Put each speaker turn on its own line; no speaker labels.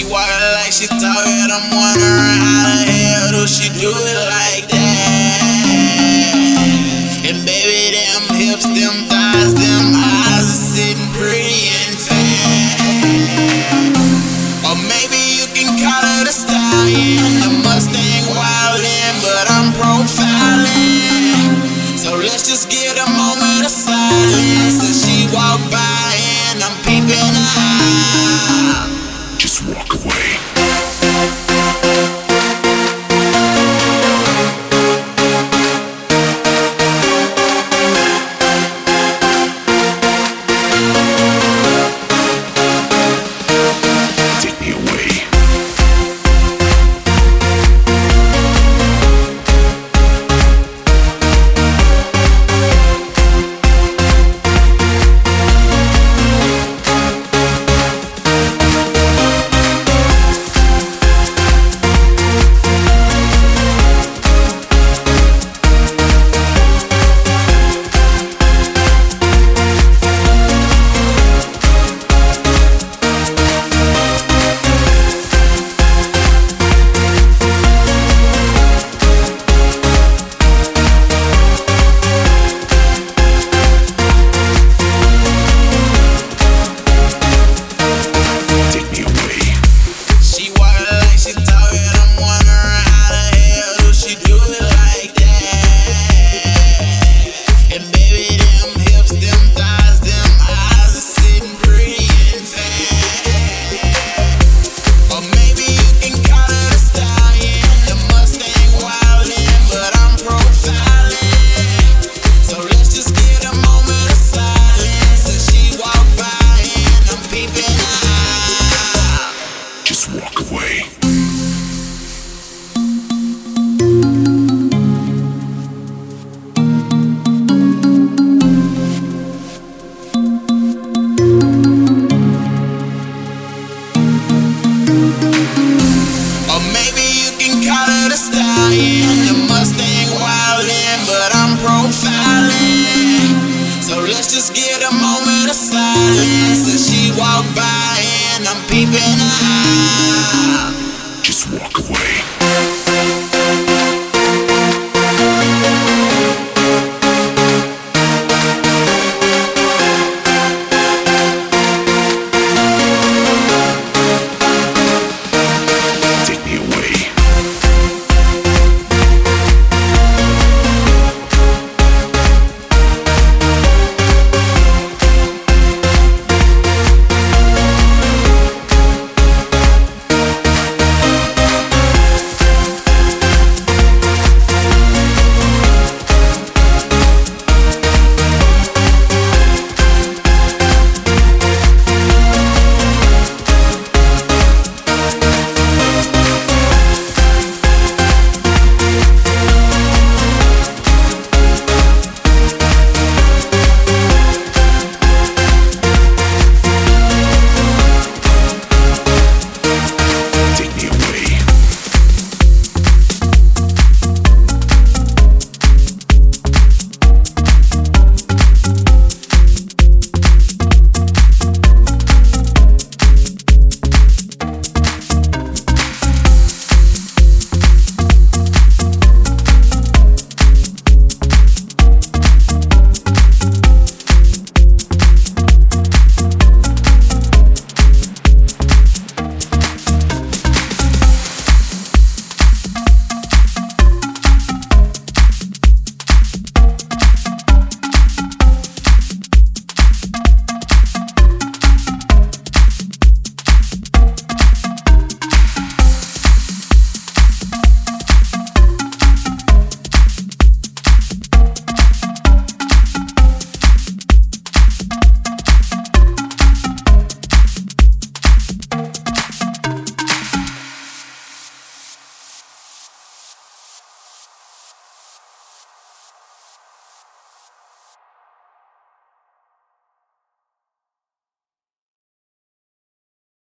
walk like she talk it, I'm wondering how the hell do she do it like that? And baby, them hips, them thighs, them eyes are sitting pretty and fat. Or maybe you can call it a stallion, the Mustang wildin', but I'm profiling. So let's just get a moment of silence as she walk by and I'm peeping out.
Just walk away. Take me away. Walk away.
Or maybe you can call it a stallion, the Mustang wildin', but I'm profiling. So let's just get a moment of silence as she walk by and I'm peeping out.
Just walk away.